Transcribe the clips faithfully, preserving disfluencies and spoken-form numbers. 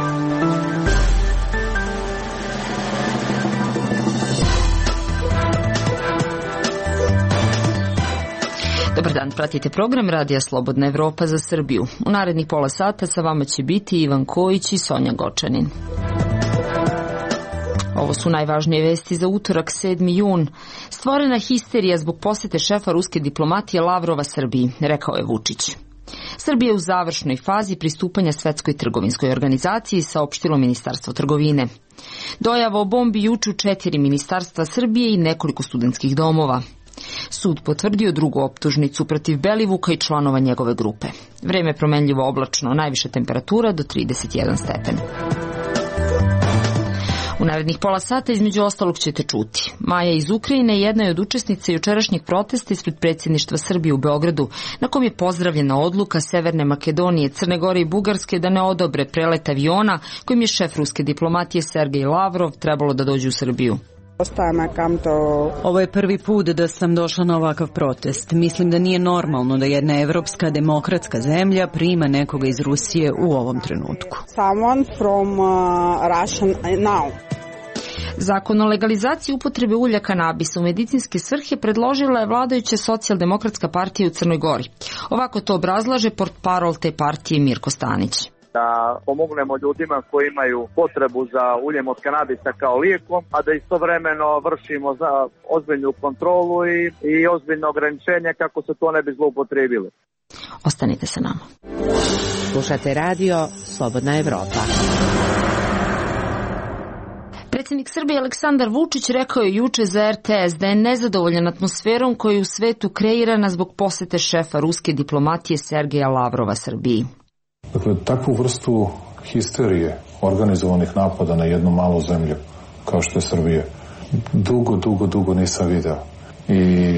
Dobar dan, pratite program Radija Slobodna Evropa za Srbiju. U narednih pola sata sa vama će biti Ivan Kojić i Sonja Gočanin. Ovo su najvažnije vesti za utorak sedmi jun. Stvorena histerija zbog posete šefa ruske diplomatije Lavrova Srbiji, rekao je Vučić. Srbija je u završnoj fazi pristupanja Svetskoj trgovinskoj organizaciji, saopštilo Ministarstvo trgovine. Dojava o bombi juče u četiri ministarstva Srbije i nekoliko studentskih domova. Sud potvrdio drugu optužnicu protiv Belivuka i članova njegove grupe. Vreme je promenljivo oblačno, najviša temperatura do trideset jedan stepen. U narednih pola sata između ostalog ćete čuti. Maja iz Ukrajine jedna je od učesnica jučerašnjeg protesta ispred predsjedništva Srbije u Beogradu, na kom je pozdravljena odluka Severne Makedonije, Crne Gore i Bugarske da ne odobre prelet aviona kojim je šef ruske diplomatije Sergej Lavrov trebalo da dođe u Srbiju. Ovo je prvi put da sam došla na ovakav protest. Mislim da nije normalno da jedna evropska demokratska zemlja prima nekoga iz Rusije u ovom trenutku. Zakon o legalizaciji upotrebe ulja kanabisa u medicinske svrhe predložila je vladajuća Socijaldemokratska partija u Crnoj Gori. Ovako to obrazlaže portparol te partije Mirko Stanić. Da pomognemo ljudima koji imaju potrebu za uljem od kanabisa kao lijekom, a da istovremeno vršimo za ozbiljnu kontrolu i, i ozbiljno ograničenje kako se to ne bi zloupotrijebilo. Ostanite sa nama. Slušate radio Slobodna Evropa. Predsjednik Srbije Aleksandar Vučić rekao je juče za er te es da je nezadovoljan atmosferom koja je u svetu kreirana zbog posete šefa ruske diplomatije Sergeja Lavrova Srbiji. Dakle, takvu vrstu histerije, organizovanih napada na jednu malu zemlju, kao što je Srbija, dugo, dugo, dugo nisam video. I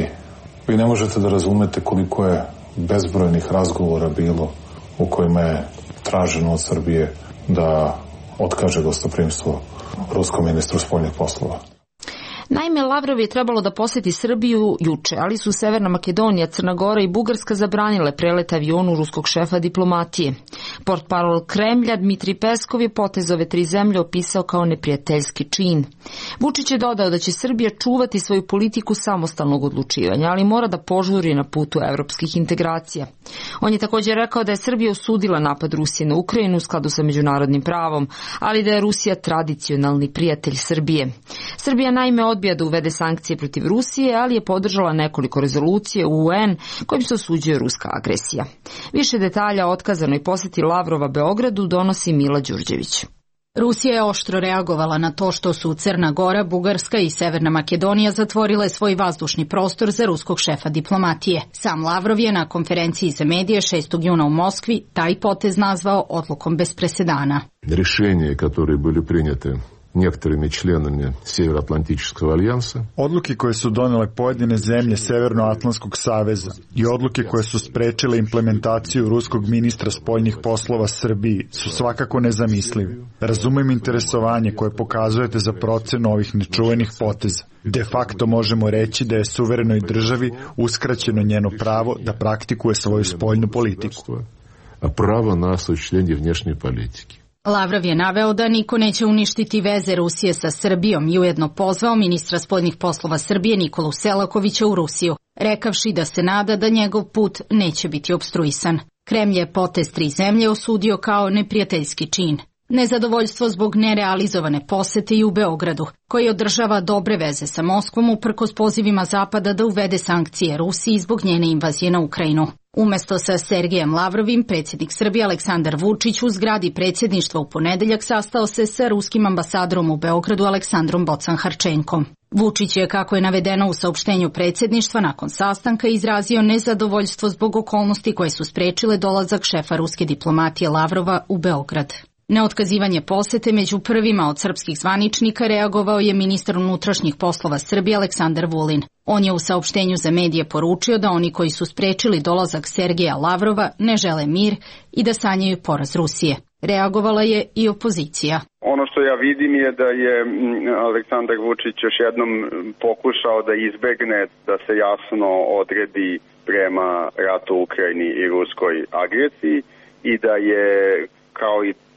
vi ne možete da razumete koliko je bezbrojnih razgovora bilo u kojima je traženo od Srbije da otkaže gostoprimstvo ruskom ministru spoljnih poslova. Naime, Lavrov je trebalo da poseti Srbiju juče, ali su Severna Makedonija, Crna Gora i Bugarska zabranile prelet avionu ruskog šefa diplomatije. Portparol Kremlja Dmitri Peskov je potez ove tri zemlje opisao kao neprijateljski čin. Vučić je dodao da će Srbija čuvati svoju politiku samostalnog odlučivanja, ali mora da požuri na putu evropskih integracija. On je također rekao da je Srbija osudila napad Rusije na Ukrajinu u skladu sa međunarodnim pravom, ali da je Rusija tradicionalni prijatelj Srbije. Srbija naime odbija da uvede sankcije protiv Rusije, ali je podržala nekoliko rezolucije u u en kojim se osuđuje ruska agresija. Više detalja o otkazanoj poseti Lavrova Beogradu donosi Mila Đurđević. Rusija je oštro reagovala na to što su Crna Gora, Bugarska i Severna Makedonija zatvorile svoj vazdušni prostor za ruskog šefa diplomatije. Sam Lavrov je na konferenciji za medije šestog juna u Moskvi taj potez nazvao odlukom bez presedana. Rješenje koje bili prinijete некоторыми членами Североатлантического альянса. Odluke koje su donele pojedine zemlje Severnoatlantskog saveza i odluke koje su sprečile implementaciju ruskog ministra spoljnih poslova Srbiji su svakako nezamislivi. Razumem interesovanje koje pokazujete za procenu ovih nečuvenih poteza. De facto možemo reći da je suverenoj državi uskraćeno njeno pravo da praktikuje svoju spoljnu politiku. A pravo na osуществление внешней политики. Lavrov je naveo da niko neće uništiti veze Rusije sa Srbijom i ujedno pozvao ministra spoljnih poslova Srbije Nikolu Selakovića u Rusiju, rekavši da se nada da njegov put neće biti opstruisan. Kremlj je potez tri zemlje osudio kao neprijateljski čin. Nezadovoljstvo zbog nerealizovane posete i u Beogradu, koji održava dobre veze sa Moskvom uprkos pozivima Zapada da uvede sankcije Rusiji zbog njene invazije na Ukrajinu. Umesto sa Sergejem Lavrovim, predsjednik Srbije Aleksandar Vučić u zgradi predsjedništva u ponedeljak sastao se sa ruskim ambasadorom u Beogradu Aleksandrom Bocan-Harčenkom. Vučić je, kako je navedeno u saopštenju predsjedništva, nakon sastanka izrazio nezadovoljstvo zbog okolnosti koje su sprečile dolazak šefa ruske diplomatije Lavrova u Beograd. Na otkazivanje posete među prvima od srpskih zvaničnika reagovao je ministar unutrašnjih poslova Srbije Aleksandar Vulin. On je u saopštenju za medije poručio da oni koji su sprečili dolazak Sergeja Lavrova ne žele mir i da sanjaju poraz Rusije. Reagovala je i opozicija. Ono što ja vidim je da je Aleksandar Vučić još jednom pokušao da izbegne da se jasno odredi prema ratu u Ukrajini i ruskoj agresiji i da je, kao i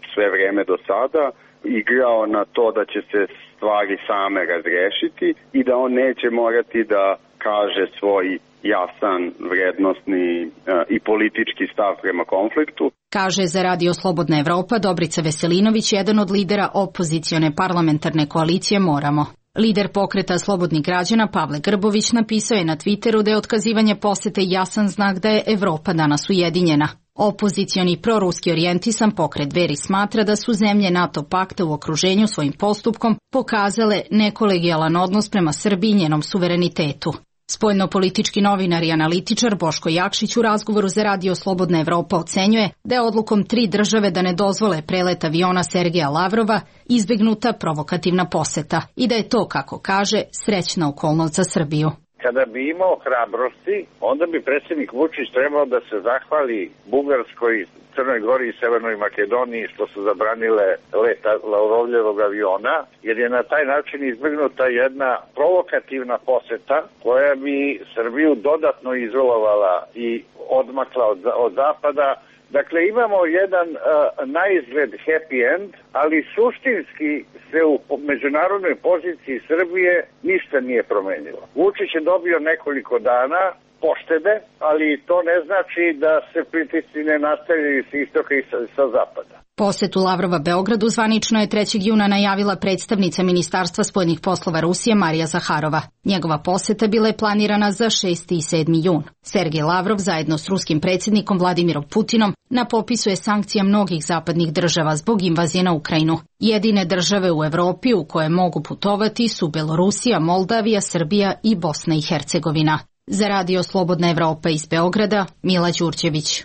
sve vreme do sada igrao na to da će se stvari same razrešiti i da on neće morati da kaže svoj jasan, vrednosni e, i politički stav prema konfliktu. Kaže za Radio Slobodna Evropa Dobrica Veselinović, jedan od lidera opozicione parlamentarne koalicije Moramo. Lider pokreta Slobodnih građana Pavle Grbović napisao je na Twitteru da je otkazivanje posete jasan znak da je Evropa danas ujedinjena. Opozicioni proruski orijentisan pokret Dveri smatra da su zemlje NATO pakta u okruženju svojim postupkom pokazale nekolegijalan odnos prema Srbiji i njenom suverenitetu. Spoljnopolitički novinar i analitičar Boško Jakšić u razgovoru za Radio Slobodna Evropa ocenjuje da je odlukom tri države da ne dozvole prelet aviona Sergeja Lavrova izbegnuta provokativna poseta i da je to, kako kaže, srećna okolnost za Srbiju. Kada bi imao hrabrosti, onda bi predsjednik Vučić trebao da se zahvali Bugarskoj, Crnoj Gori i Severnoj Makedoniji što su zabranile let Lavrovljevog aviona, jer je na taj način izbegnuta jedna provokativna poseta koja bi Srbiju dodatno izolovala i odmakla od, od zapada. Dakle, imamo jedan uh, naizgled happy end, ali suštinski se u međunarodnoj poziciji Srbije ništa nije promenilo. Vučić je dobio nekoliko dana poštede, ali to ne znači da se pritisci ne nastavljaju s istoka i sa, sa zapada. Posetu Lavrova Beogradu zvanično je trećeg juna najavila predstavnica Ministarstva spoljnih poslova Rusije Marija Zaharova. Njegova poseta bila je planirana za šesti i sedmi jun. Sergej Lavrov zajedno s ruskim predsjednikom Vladimirom Putinom na popisu je sankcija mnogih zapadnih država zbog invazije na Ukrajinu. Jedine države u Evropi u koje mogu putovati su Belorusija, Moldavija, Srbija i Bosna i Hercegovina. Za Radio Slobodna Evropa iz Beograda, Mila Đurđević.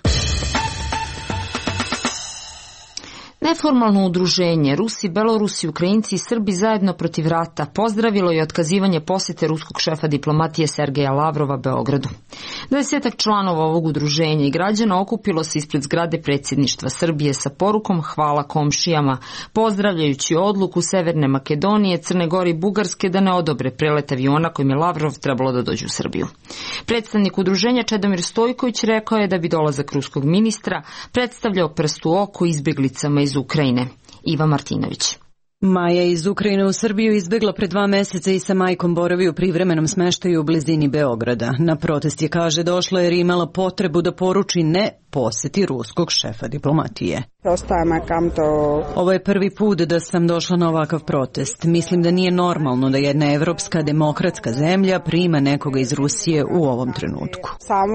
Neformalno udruženje Rusi, Belorusi, Ukrajinci i Srbi zajedno protiv rata pozdravilo je otkazivanje posete ruskog šefa diplomatije Sergeja Lavrova Beogradu. Dvadesetak članova ovog udruženja i građana okupilo se ispred zgrade predsjedništva Srbije sa porukom hvala komšijama, pozdravljajući odluku Severne Makedonije, Crne Gore i Bugarske da ne odobre prelet aviona kojim je Lavrov trebalo da dođe u Srbiju. Predstavnik udruženja Čedomir Stojković rekao je da bi dolazak ruskog ministra predstavljao prst u oko izbjeglicama iz Ukrajine. Iva Martinović. Maja iz Ukrajine u Srbiju izbegla pre dva meseca i sa majkom boravi u privremenom smeštaju u blizini Beograda. Na protest je, kaže, došla jer je imala potrebu da poruči ne poseti ruskog šefa diplomatije. Ovo je prvi put da sam došla na ovakav protest. Mislim da nije normalno da jedna evropska demokratska zemlja prima nekoga iz Rusije u ovom trenutku.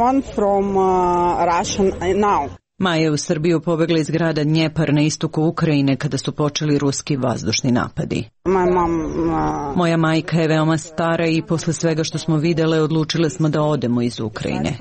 Maja je u Srbiju pobegla iz grada Dnjepar na istoku Ukrajine kada su počeli ruski vazdušni napadi. Moja majka je veoma stara i posle svega što smo videle odlučile smo da odemo iz Ukrajine.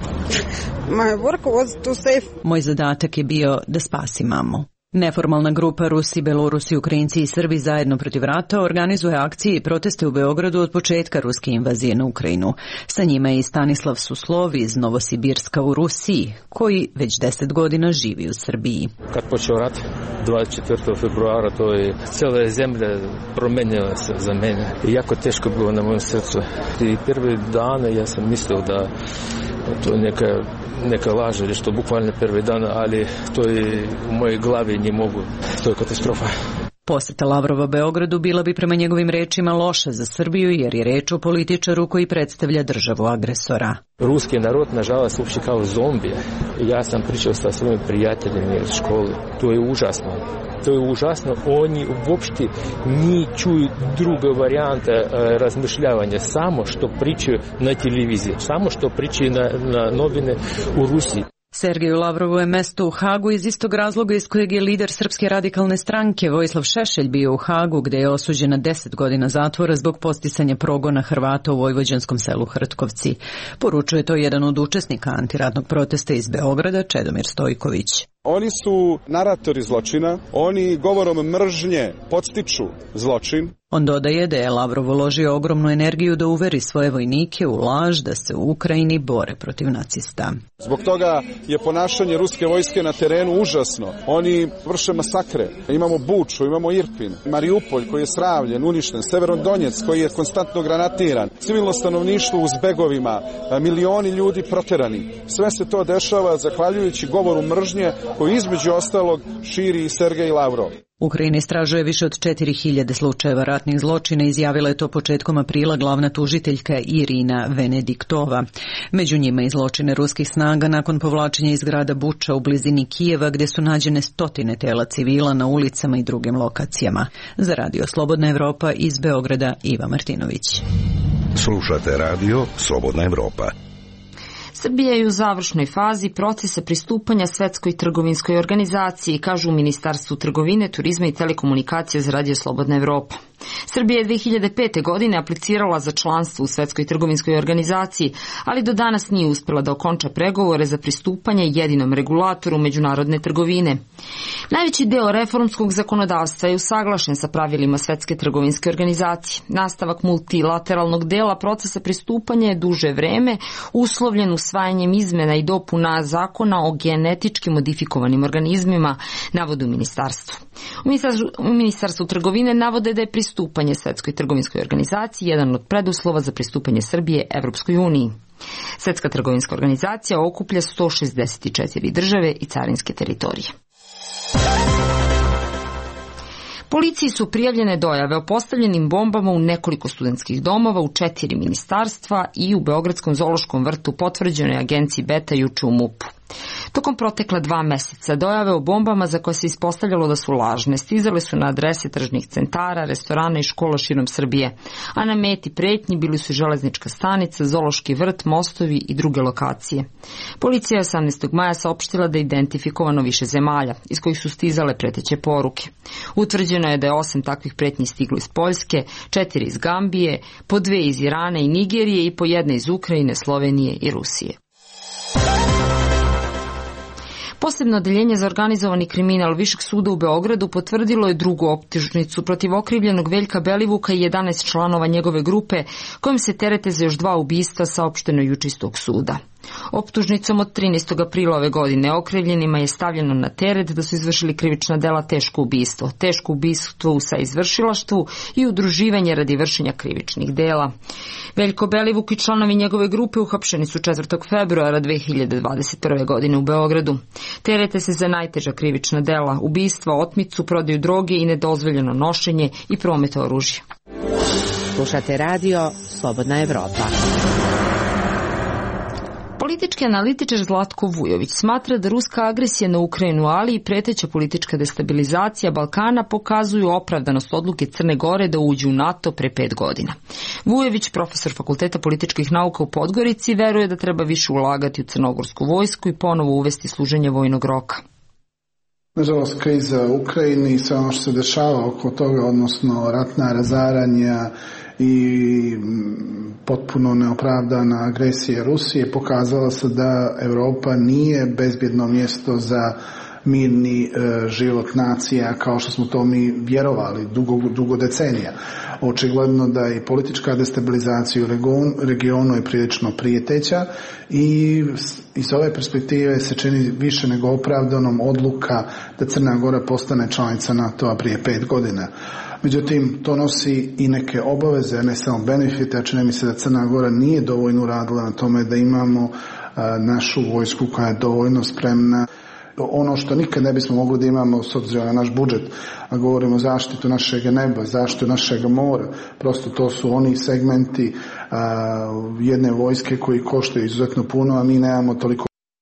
Moj zadatak je bio da spasi mamu. Neformalna grupa Rusi, Belorusi, Ukrajinci i Srbi zajedno protiv rata organizuje akcije i proteste u Beogradu od početka ruske invazije na Ukrajinu. Sa njima je i Stanislav Suslov iz Novosibirska u Rusiji, koji već deset godina živi u Srbiji. Kad počeo rat dvadeset četvrtog februara, to je cijela zemlja promenila se za mene. I jako teško bilo na mojem srcu. I prve dane ja sam mislio da to je neka, neka laž ili što bukvalno prve dana, ali to je u mojoj glavi ne mogu. To je katastrofa. Poseta Lavrova Beogradu bila bi prema njegovim rečima loša za Srbiju jer je reč o političaru koji predstavlja državu agresora. Ruski narod, nažalost, uopće kao zombije. Ja sam pričao sa svojim prijateljima iz škole. To je užasno. To je užasno. Oni uopšte ne čuju druge varijante razmišljavanja. Samo što pričaju na televiziji. Samo što pričaju na, na novine u Rusiji. Sergeju Lavrovu je mesto u Hagu iz istog razloga iz kojeg je lider Srpske radikalne stranke Vojislav Šešelj bio u Hagu, gde je osuđen na deset godina zatvora zbog posticanja progona Hrvata u vojvođanskom selu Hrtkovci. Poručuje to jedan od učesnika antiratnog protesta iz Beograda, Čedomir Stojković. Oni su naratori zločina, oni govorom mržnje podstiču zločin. On dodaje da je Lavrov uložio ogromnu energiju da uveri svoje vojnike u laž da se u Ukrajini bore protiv nacista. Zbog toga je ponašanje ruske vojske na terenu užasno. Oni vrše masakre. Imamo Buču, imamo Irpin, Mariupolj koji je sravljen, uništen, Severodonjec koji je konstantno granatiran, civilno stanovništvo u zbegovima, milioni ljudi proterani. Sve se to dešava zahvaljujući govoru mržnje koju između ostalog širi i Sergej Lavrov. Ukrajina istražuje više od četiri hiljade slučajeva ratnih zločina, izjavila je to početkom aprila glavna tužiteljka Irina Venediktova. Među njima i zločine ruskih snaga nakon povlačenja iz grada Buča u blizini Kijeva, gdje su nađene stotine tela civila na ulicama i drugim lokacijama. Za Radio Slobodna Evropa iz Beograda, Iva Martinović. Slušate Radio Slobodna Evropa. Srbija je u završnoj fazi procesa pristupanja Svetskoj trgovinskoj organizaciji, kažu u Ministarstvu trgovine, turizma i telekomunikacija za Radio Slobodna Evropa. Srbija je dve hiljade pete. godine aplicirala za članstvo u Svetskoj trgovinskoj organizaciji, ali do danas nije uspjela da okonča pregovore za pristupanje jedinom regulatoru međunarodne trgovine. Najveći deo reformskog zakonodavstva je usaglašen sa pravilima Svetske trgovinske organizacije. Nastavak multilateralnog dela procesa pristupanja je duže vreme uslovljen usvajanjem izmena i dopuna zakona o genetički modifikovanim organizmima, navode u ministarstvu. U ministarstvu, u ministarstvu trgovine navode da je pristupanje Svetskoj trgovinskoj organizaciji jedan od preduslova za pristupanje Srbije Evropskoj uniji. Svetska trgovinska organizacija okuplja sto šezdeset četiri države i carinske teritorije. Policiji su prijavljene dojave o postavljenim bombama u nekoliko studentskih domova, u četiri ministarstva i u Beogradskom zoološkom vrtu, potvrđenoj agenciji Beta juče u MUP-u. Tokom protekla dva meseca dojave o bombama za koje se ispostavljalo da su lažne stizale su na adrese tržnih centara, restorana i škola širom Srbije, a na meti pretnji bili su železnička stanica, zoološki vrt, mostovi i druge lokacije. Policija je osamnaestog maja saopštila da je identifikovano više zemalja iz kojih su stizale preteće poruke. Utvrđeno je da je osam takvih pretnji stiglo iz Poljske, četiri iz Gambije, po dve iz Irana i Nigerije i po jedne iz Ukrajine, Slovenije i Rusije. Posebno odeljenje za organizovani kriminal Višeg suda u Beogradu potvrdilo je drugu optužnicu protiv okrivljenog Veljka Belivuka i jedanaest članova njegove grupe, kojim se terete za još dva ubistva, saopšteno juče iz tog suda. Optužnicom od trinaestog aprila ove godine okrivljenima je stavljeno na teret da su izvršili krivična dela teško ubistvo, teško ubistvo u saizvršilaštvu i udruživanje radi vršenja krivičnih dela. Veljko Belivuk i članovi njegove grupe uhapšeni su četvrtog februara dve hiljade dvadeset prve. godine u Beogradu. Terete se za najteža krivična dela, ubistva, otmicu, prodaju droge i nedozvoljeno nošenje i promet oružja. Slušate Radio Slobodna Evropa. Politički analitičar Zlatko Vujović smatra da ruska agresija na Ukrajinu, ali i preteća politička destabilizacija Balkana pokazuju opravdanost odluke Crne Gore da uđe u NATO pre pet godina. Vujović, profesor Fakulteta političkih nauka u Podgorici, veruje da treba više ulagati u crnogorsku vojsku i ponovo uvesti služenje vojnog roka. Nažalost, kriza u Ukrajini i sve ono što se dešava oko toga, odnosno ratna razaranja i potpuno neopravdana agresija Rusije, pokazala se da Europa nije bezbjedno mjesto za mirni e, život nacija kao što smo to mi vjerovali dugo, dugo decenija. Očigledno da i politička destabilizacija u regionu, regionu je prilično prijeteća i iz ove perspektive se čini više nego opravdanom odluka da Crna Gora postane članica NATO-a prije pet godina. Međutim, to nosi i neke obaveze, ne samo benefite, a čini mi se da Crna Gora nije dovoljno radila na tome da imamo a, našu vojsku koja je dovoljno spremna. Ono što nikad ne bismo mogli da imamo s obzirom na naš budžet, a govorimo o zaštitu našeg neba, zaštitu našeg mora, prosto to su oni segmenti a, jedne vojske koji koštaju izuzetno puno, a mi nemamo toliko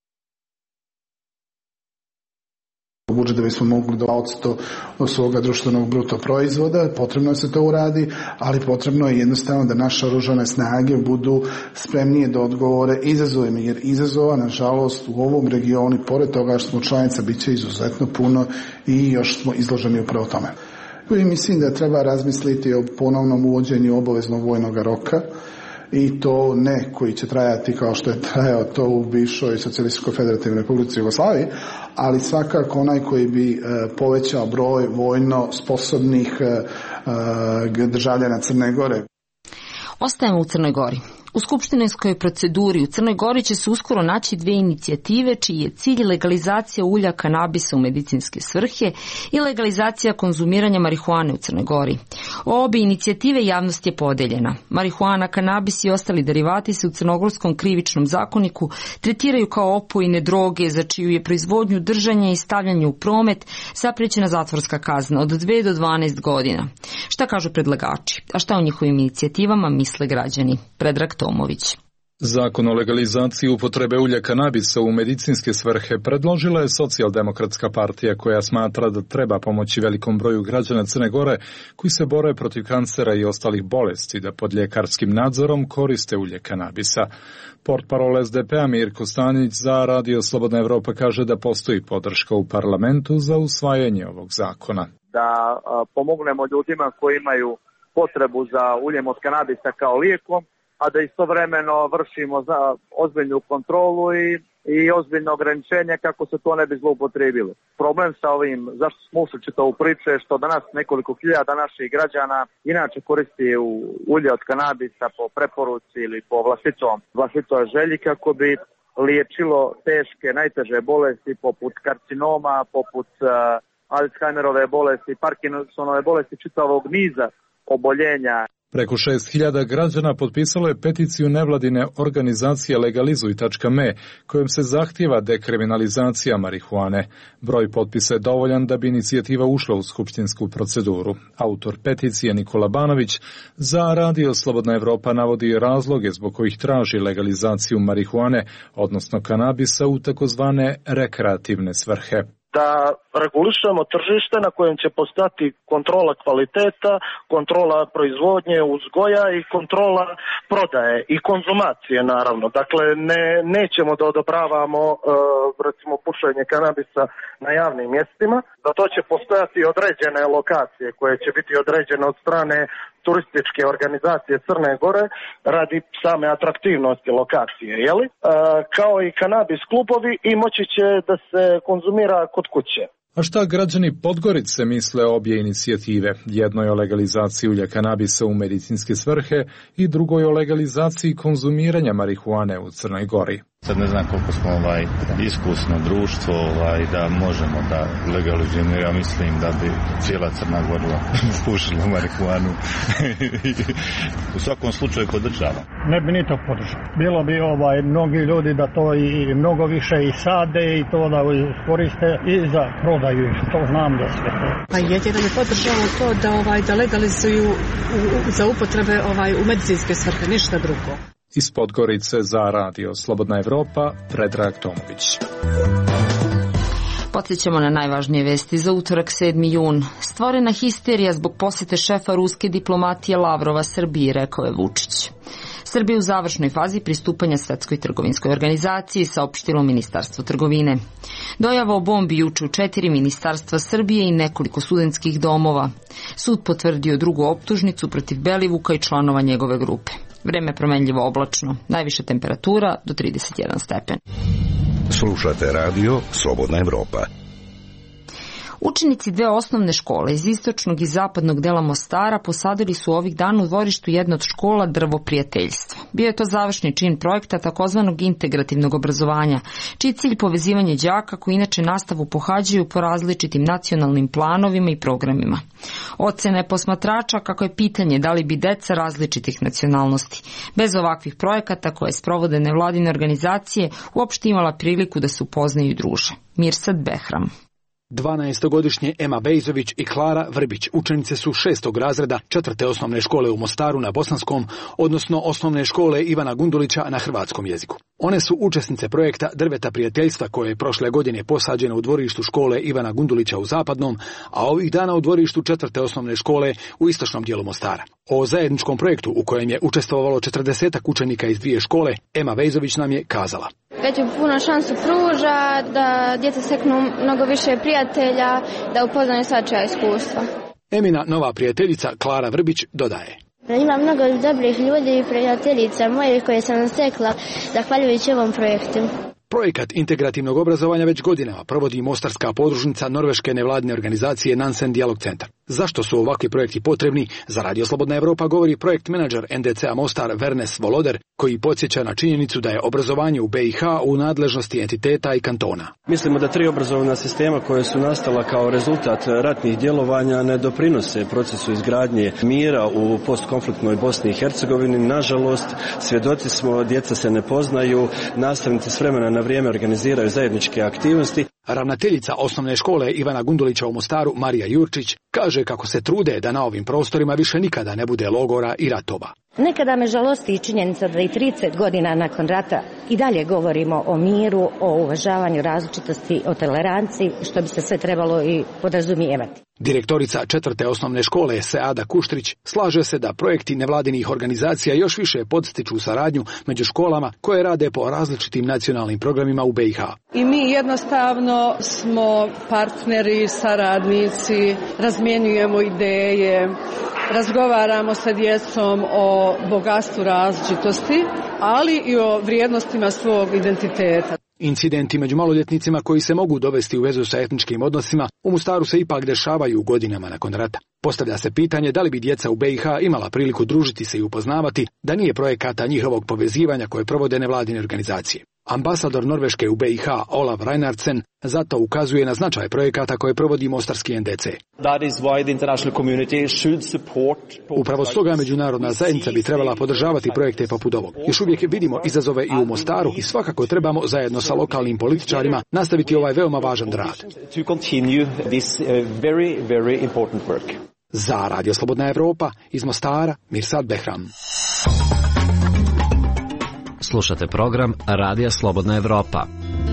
budžet da bismo mogli do odsto od svoga društvenog bruto proizvoda. Potrebno je se to uradi, ali potrebno je jednostavno da naše oružane snage budu spremnije da odgovore izazovima, jer izazova, nažalost, u ovom regionu, pored toga što smo članica, bit će izuzetno puno i još smo izloženi upravo tome. I mislim da treba razmisliti o ponovnom uvođenju obaveznog vojnog roka, i to ne koji će trajati kao što je trajao to u bivšoj Socijalističkoj federativnoj Republici Jugoslaviji, ali svakako onaj koji bi e, povećao broj vojno sposobnih e, e, državljana Crne Gore. Ostajemo u Crnoj Gori. U skupštinskoj proceduri u Crnoj Gori će se uskoro naći dve inicijative čiji je cilj legalizacija ulja kanabisa u medicinske svrhe i legalizacija konzumiranja marihuane u Crnoj Gori. O obe inicijative javnost je podeljena. Marihuana, kanabis i ostali derivati se u crnogorskom krivičnom zakoniku tretiraju kao opojne droge za čiju je proizvodnju, držanje i stavljanje u promet zapriječena zatvorska kazna od dve do dvanaest godina. Šta kažu predlagači? A šta o njihovim inicijativama misle građani? Predrag Tomović. Zakon o legalizaciji upotrebe ulja kanabisa u medicinske svrhe predložila je Socijaldemokratska partija koja smatra da treba pomoći velikom broju građana Crne Gore koji se bore protiv kancera i ostalih bolesti da pod ljekarskim nadzorom koriste ulje kanabisa. Portparol es de pe-a Mirko Stanić za Radio Slobodna Evropa kaže da postoji podrška u parlamentu za usvajanje ovog zakona. Da a, pomognemo ljudima koji imaju potrebu za uljem od kanabisa kao lijekom, a da istovremeno vršimo za ozbiljnu kontrolu i, i ozbiljno ograničenje kako se to ne bi zloupotrijebilo. Problem sa ovim, zašto smo ušli čitavu priču, je što danas nekoliko hiljada naših građana inače koristi u ulje od kanabisa po preporuci ili po vlastitom, vlastitoj želji kako bi liječilo teške, najteže bolesti poput karcinoma, poput uh, Alzheimerove bolesti, Parkinsonove bolesti, čitavog niza oboljenja. Preko šest hiljada građana potpisalo je peticiju nevladine organizacije legalizuj tačka me kojom se zahtijeva dekriminalizacija marihuane. Broj potpisa je dovoljan da bi inicijativa ušla u skupštinsku proceduru. Autor peticije Nikola Banović za Radio Slobodna Evropa navodi razloge zbog kojih traži legalizaciju marihuane, odnosno kanabisa u takozvane rekreativne svrhe. Da regulišemo tržište na kojem će postati kontrola kvaliteta, kontrola proizvodnje, uzgoja i kontrola prodaje i konzumacije naravno. Dakle, ne, nećemo da odobravamo e, recimo pušenje kanabisa na javnim mjestima. Za to će postojati određene lokacije koje će biti određene od strane turističke organizacije Crne Gore radi same atraktivnosti lokacije, jeli? E, kao i kanabis klubovi i moći će da se konzumira kod kuće. A šta građani Podgorice misle o obje inicijative? Jedno je o legalizaciji ulja kanabisa u medicinske svrhe i drugo je o legalizaciji konzumiranja marihuane u Crnoj Gori. Sad ne znam koliko smo ovaj, iskusno društvo ovaj, da možemo da legalizujemo, ja mislim da bi cijela Crna Gora pušila marihuanu. U svakom slučaju podržavam. Ne bi ni to podržao. Bilo bi ovaj, mnogi ljudi da to i mnogo više i sade i to da koriste i za prodaju, to znam da sve to. Pa jedino bi podržalo to da, ovaj, da legalizuju u, za upotrebe ovaj, u medicinske svrhe, ništa drugo. Iz Podgorice za Radio Slobodna Evropa, Predrag Tomović. Podsjećamo na najvažnije vesti za utorak sedmi jun. Stvorena histerija zbog posjete šefa ruske diplomatije Lavrova Srbiji, rekao je Vučić. Srbija u završnoj fazi pristupanja Svetskoj trgovinskoj organizaciji, saopštilo Ministarstvo trgovine. Dojava o bombi juče u četiri ministarstva Srbije i nekoliko studentskih domova. Sud potvrdio drugu optužnicu protiv Belivuka i članova njegove grupe. Vreme promenljivo oblačno, najviša temperatura do trideset jedan stepen. Slušate radio Slobodna Evropa. Učenici dve osnovne škole iz istočnog i zapadnog dela Mostara posadili su ovih dana u dvorištu jedne od škola drvo prijateljstva. Bio je to završni čin projekta takozvanog integrativnog obrazovanja, čiji cilj povezivanje đaka koji inače nastavu pohađaju po različitim nacionalnim planovima i programima. Ocene posmatrača kako je pitanje da li bi deca različitih nacionalnosti bez ovakvih projekata koje sprovode nevladine organizacije uopšte imala priliku da se upoznaju i druže. Mirsad Behram. dvanaestogodišnje Ema Bejzović i Klara Vrbić učenice su šestog razreda četvrte osnovne škole u Mostaru na bosanskom, odnosno osnovne škole Ivana Gundulića na hrvatskom jeziku. One su učesnice projekta Drveta prijateljstva koje je prošle godine posađeno u dvorištu škole Ivana Gundulića u zapadnom, a ovih dana u dvorištu četvrte osnovne škole u istočnom dijelu Mostara. O zajedničkom projektu u kojem je učestvovalo četrdesetak učenika iz dvije škole, Ema Bejzović nam je kazala. Već puno šansu pruža da djeca steknu mnogo više prijatelja, da upoznaju svačija iskustva. Emina nova prijateljica Klara Vrbić dodaje. Ima mnogo dobrih ljudi i prijateljica moje koje sam stekla zahvaljujući ovom projektu. Projekat integrativnog obrazovanja već godinama provodi mostarska podružnica norveške nevladine organizacije Nansen Dialog Centar. Zašto su ovakvi projekti potrebni? Za Radio Slobodna Evropa govori projekt menadžer en de ce a Mostar Vernes Voloder, koji podsjeća na činjenicu da je obrazovanje u be i ha u nadležnosti entiteta i kantona. Mislimo da tri obrazovna sistema koje su nastala kao rezultat ratnih djelovanja ne doprinose procesu izgradnje mira u postkonfliktnoj Bosni i Hercegovini. Nažalost, svjedoci smo, djeca se ne poznaju, nastavnici s vremena na vrijeme organiziraju zajedničke aktivnosti. Ravnateljica osnovne škole Ivana Gundulića u Mostaru, Marija Jurčić, kaže kako se trude da na ovim prostorima više nikada ne bude logora i ratova. Nekada me žalosti i činjenica da i trideset godina nakon rata i dalje govorimo o miru, o uvažavanju različitosti, o toleranciji, što bi se sve trebalo i podrazumijevati. Direktorica četvrte osnovne škole Seada Kuštrić slaže se da projekti nevladinih organizacija još više podstiču saradnju među školama koje rade po različitim nacionalnim programima u be i ha. I mi jednostavno smo partneri, saradnici, razmjenjujemo ideje, razgovaramo sa djecom o bogatstvu različitosti, ali i o vrijednostima svog identiteta. Incidenti među maloljetnicima koji se mogu dovesti u vezu sa etničkim odnosima u Mostaru se ipak dešavaju u godinama nakon rata. Postavlja se pitanje da li bi djeca u be i ha imala priliku družiti se i upoznavati da nije projekata njihovog povezivanja koje provode nevladine organizacije. Ambasador Norveške u be i ha Olav Reinhardsen zato ukazuje na značaj projekata koje provodi mostarski en de ce. Upravo stoga međunarodna zajednica bi trebala podržavati projekte poput ovog. Još uvijek vidimo izazove i u Mostaru i svakako trebamo zajedno sa lokalnim političarima nastaviti ovaj veoma važan rad. Za Radio Slobodna Evropa iz Mostara, Mirsad Behram. Slušate program Radija Slobodna Evropa.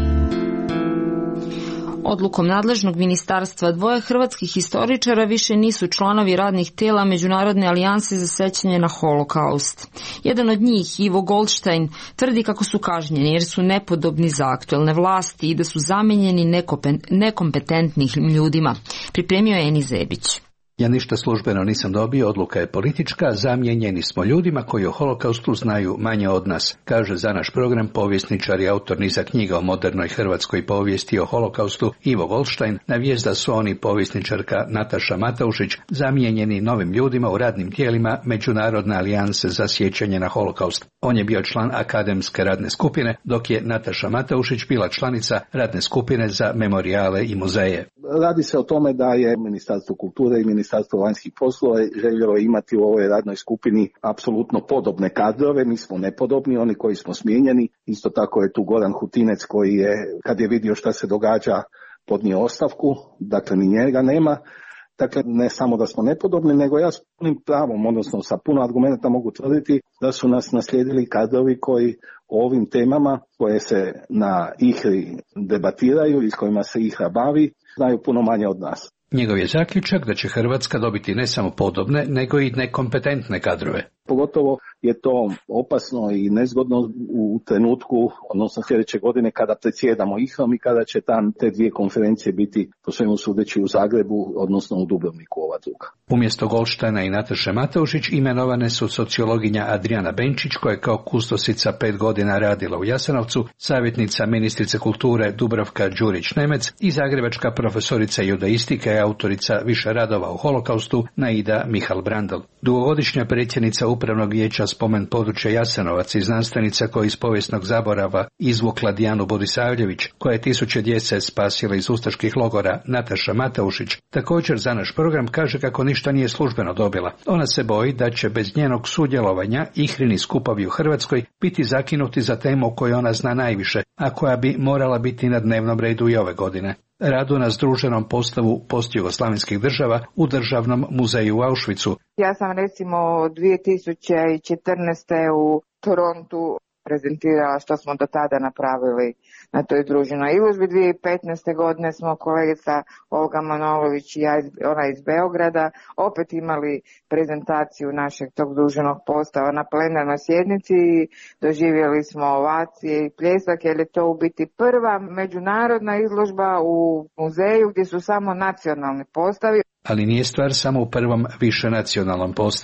Odlukom nadležnog ministarstva dvoje hrvatskih historičara više nisu članovi radnih tela Međunarodne alijanse za sećanje na holokaust. Jedan od njih, Ivo Goldstein, tvrdi kako su kažnjeni jer su nepodobni za aktuelne vlasti i da su zamenjeni nekompetentnih ljudima. Pripremio je Eni Zebić. Ja ništa službeno nisam dobio, odluka je politička, zamijenjeni smo ljudima koji o holokaustu znaju manje od nas, kaže za naš program povjesničar i autor niza knjiga o modernoj hrvatskoj povijesti o holokaustu Ivo Goldstein, na vijest da su oni povjesničarka Nataša Mataušić zamijenjeni novim ljudima u radnim tijelima Međunarodne alijanse za sjećanje na holokaust. On je bio član akademske radne skupine, dok je Nataša Mataušić bila članica radne skupine za memorijale i muzeje. Radi se o tome da je Ministarstvo kulture i Ministarstvo vanjskih poslova željelo imati u ovoj radnoj skupini apsolutno podobne kadrove. Mi smo nepodobni, oni koji smo smijenjeni. Isto tako je tu Goran Hutinec koji je, kad je vidio šta se događa, podnio ostavku. Dakle, ni njega nema. Dakle, ne samo da smo nepodobni, nego ja s punim pravom, odnosno sa puno argumenta mogu tvrditi da su nas naslijedili kadrovi koji o ovim temama koje se na ihri debatiraju i s kojima se ihra bavi, znaju puno manje od nas. Njegov je zaključak da će Hrvatska dobiti ne samo podobne, nego i nekompetentne kadrove. Pogotovo je to opasno i nezgodno u trenutku, odnosno sljedeće godine kada predsjedamo ihrom i kada će tam te dvije konferencije biti po svemu sudeći u Zagrebu, odnosno u Dubrovniku ova druga. Umjesto Goldsteina i Nataše Mataušić imenovane su sociologinja Adriana Benčić, koja je kao kustosica pet godina radila u Jasenovcu, savjetnica ministrice kulture Dubravka Đurić-Nemec i zagrebačka profesorica judaistike i autorica više radova o holokaustu Naida Mihal Brandl. Dugogodišnja predsjednica Upravnog vijeća spomen područja Jasenovac i znanstvenica koja iz povijesnog zaborava izvukla Dijanu Bodisavljević, koja je tisuće djece spasila iz ustaških logora, Nataša Mataušić, također za naš program kaže kako ništa nije službeno dobila. Ona se boji da će bez njenog sudjelovanja ihrini skupovi u Hrvatskoj biti zakinuti za temu o kojoj ona zna najviše, a koja bi morala biti na dnevnom redu i ove godine. Radu na združenom postavu postjugoslavenskih država u Državnom muzeju u Auschwitzu. Ja sam recimo dvije tisuće četrnaeste. u Torontu prezentirala što smo do tada napravili na toj združenoj izložbi. dvije tisuće petnaeste. godine smo kolegica Olga Manolović i ja, ona iz Beograda, opet imali prezentaciju našeg tog združenog postava na plenarnoj sjednici i doživjeli smo ovacije i pljesak jer je to u biti prva međunarodna izložba u muzeju gdje su samo nacionalni postavi. Ali nije stvar samo u prvom višenacionalnom postavu.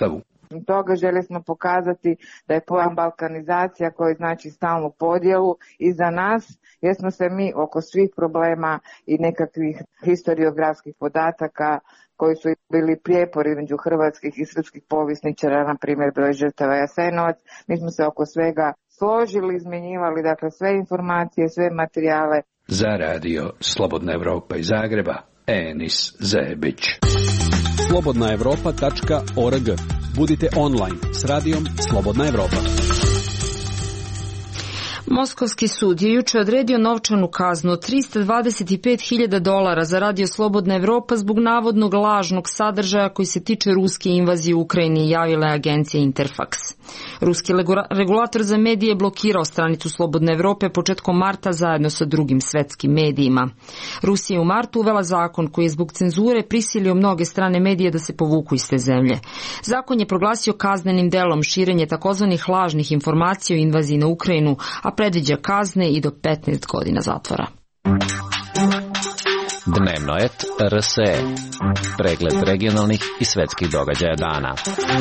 toga željeli smo pokazati da je pojam balkanizacija koji znači stalnu podjelu iza nas, jer smo se mi oko svih problema i nekakvih historiografskih podataka koji su bili prijepor između hrvatskih i srpskih povjesničara, na primjer broj žrtava Jasenovac, mi smo se oko svega složili, izmjenjivali dakle sve informacije, sve materijale. Za radio Slobodna Evropa iz Zagreba, Enis Zebić. slobodna evropa tačka org. Budite online s radijom Slobodna Evropa. Moskovski sud je juče odredio novčanu kaznu od trista dvadeset pet hiljada dolara za radio Slobodna Evropa zbog navodnog lažnog sadržaja koji se tiče ruske invazije u Ukrajini, javila je agencija Interfax. Ruski regulator za medije je blokirao stranicu Slobodne Evrope početkom marta zajedno sa drugim svetskim medijima. Rusija je u martu uvela zakon koji je zbog cenzure prisilio mnoge strane medije da se povuku iz te zemlje. Zakon je proglasio kaznenim delom širenje takozvanih lažnih informacija o invaziji na Ukrajinu, a predviđa kazne i do petnaest godina zatvora. Dnevnoet R S E. Pregled regionalnih i svetskih događaja dana.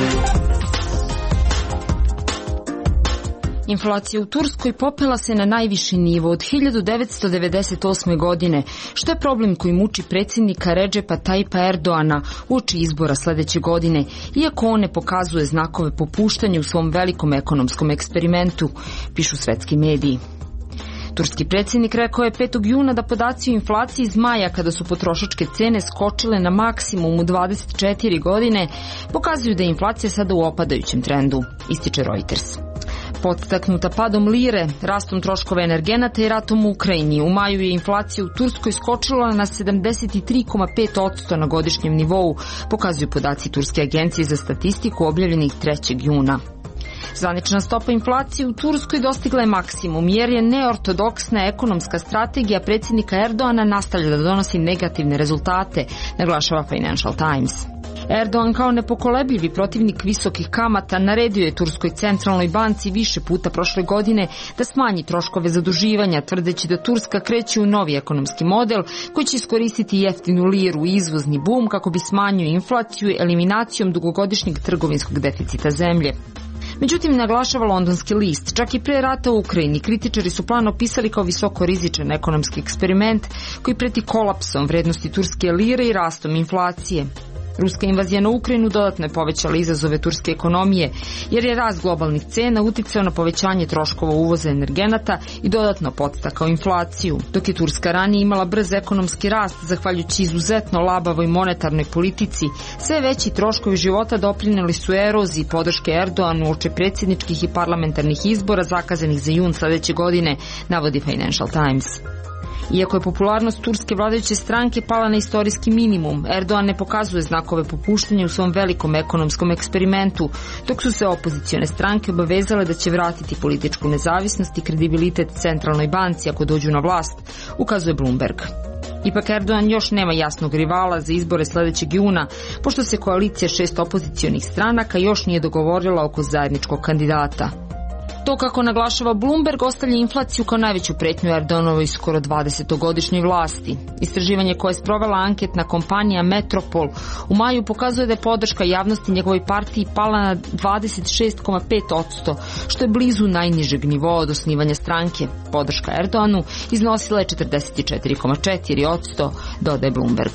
Inflacija u Turskoj popela se na najviši nivo od hiljadu devetsto devedeset osme. godine, što je problem koji muči predsjednika Redžepa Tajipa Erdoana uoči izbora sledeće godine, iako on ne pokazuje znakove popuštanja u svom velikom ekonomskom eksperimentu, pišu svetski mediji. Turski predsjednik rekao je petog juna da podaci o inflaciji iz maja, kada su potrošačke cene skočile na maksimum u dvadeset četiri godine, pokazuju da je inflacija sada u opadajućem trendu, ističe Reuters. Podstaknuta padom lire, rastom troškova energenata i ratom u Ukrajini, u maju je inflacija u Turskoj skočila na sedamdeset tri zarez pet posto na godišnjem nivou, pokazuju podaci Turske agencije za statistiku objavljenih trećeg juna. Zvanična stopa inflacije u Turskoj dostigla je maksimum, jer je neortodoksna ekonomska strategija predsjednika Erdoana nastavlja da donosi negativne rezultate, naglašava Financial Times. Erdogan kao nepokolebljivi protivnik visokih kamata naredio je Turskoj centralnoj banci više puta prošle godine da smanji troškove zaduživanja, tvrdeći da Turska kreće u novi ekonomski model koji će iskoristiti jeftinu liru i izvozni bum kako bi smanjio inflaciju eliminacijom dugogodišnjeg trgovinskog deficita zemlje. Međutim, naglašava londonski list, čak i pre rata u Ukrajini kritičari su plan opisali kao visoko rizičan ekonomski eksperiment koji preti kolapsom vrednosti turske lire i rastom inflacije. Ruska invazija na Ukrajinu dodatno je povećala izazove turske ekonomije, jer je rast globalnih cena uticao na povećanje troškova uvoza energenata i dodatno podstakao inflaciju. Dok je Turska ranije imala brz ekonomski rast, zahvaljujući izuzetno labavoj monetarnoj politici, sve veći troškovi života doprineli su eroziji podrške Erdoanu uoči predsjedničkih i parlamentarnih izbora zakazanih za jun sledeće godine, navodi Financial Times. Iako je popularnost turske vladajuće stranke pala na istorijski minimum, Erdogan ne pokazuje znakove popuštanja u svom velikom ekonomskom eksperimentu, dok su se opozicione stranke obavezale da će vratiti političku nezavisnost i kredibilitet centralnoj banci ako dođu na vlast, ukazuje Bloomberg. Ipak Erdogan još nema jasnog rivala za izbore sledećeg juna, pošto se koalicija šest opozicionih stranaka još nije dogovorila oko zajedničkog kandidata. To, kako naglašava Bloomberg, ostavlja inflaciju kao najveću pretnju Erdoganovoj skoro dvadesetogodišnjoj vlasti. Istraživanje koje je sprovela anketna kompanija Metropol u maju pokazuje da je podrška javnosti njegovoj partiji pala na dvadeset šest zarez pet posto, što je blizu najnižeg nivoa od osnivanja stranke. Podrška Erdoganu iznosila je četrdeset četiri zarez četiri posto, dodaje Bloomberg.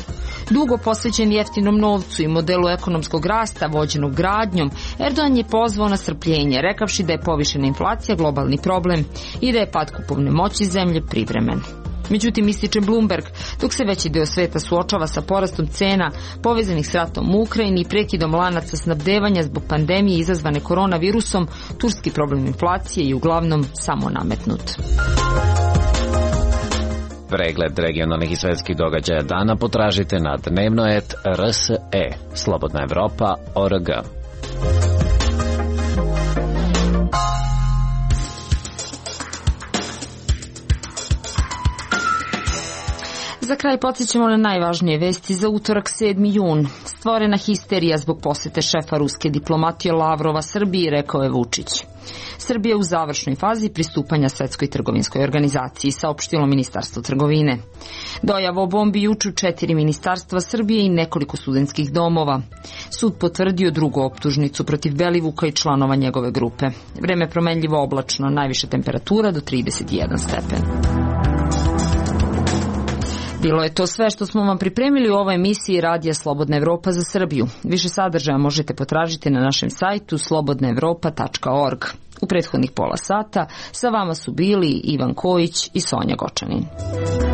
Dugo posvećen jeftinom novcu i modelu ekonomskog rasta vođenog gradnjom, Erdogan je pozvao na strpljenje, rekavši da je povišena inflacija globalni problem i da je pad kupovne moći zemlje privremen. Međutim, ističe Bloomberg, dok se veći deo sveta suočava sa porastom cena povezanih s ratom u Ukrajini i prekidom lanaca snabdevanja zbog pandemije izazvane koronavirusom, turski problem inflacije je uglavnom samo nametnut. Pregled regionalnih i svetskih događaja dana potražite na dnevnoet R S E, slobodna evropa tačka org. Za kraj podsjećamo na najvažnije vesti za utorak sedmi jun. Stvorena histerija zbog posete šefa ruske diplomatije Lavrova Srbiji, rekao je Vučić. Srbija je u završnoj fazi pristupanja Svetskoj trgovinskoj organizaciji, saopštilo Ministarstvo trgovine. Dojavu o bombi juče u četiri ministarstva Srbije i nekoliko studentskih domova. Sud potvrdio drugu optužnicu protiv Belivuka i članova njegove grupe. Vreme promenljivo oblačno, najviša temperatura do trideset jedan stepen. Bilo je to sve što smo vam pripremili u ovoj emisiji Radija Slobodna Evropa za Srbiju. Više sadržaja možete potražiti na našem sajtu slobodna evropa tačka org. U prethodnih pola sata sa vama su bili Ivan Kojić i Sonja Gočanin.